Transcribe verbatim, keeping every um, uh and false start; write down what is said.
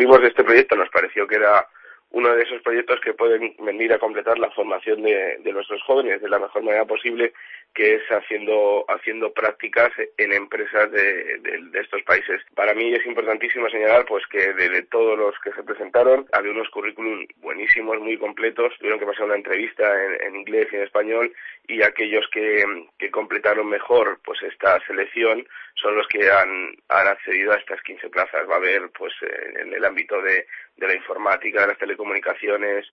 supimos de este proyecto nos pareció que era uno de esos proyectos que pueden venir a completar la formación de, de nuestros jóvenes de la mejor manera posible, que es haciendo haciendo prácticas en empresas de, de, de estos países. Para mí es importantísimo señalar pues que de, de todos los que se presentaron había unos currículum buenísimos, muy completos, tuvieron que pasar una entrevista en, en inglés y en español, y aquellos que, que completaron mejor pues esta selección son los que han, han accedido a estas quince plazas. Va a haber pues en el ámbito de, de la informática, de las telecomunicaciones,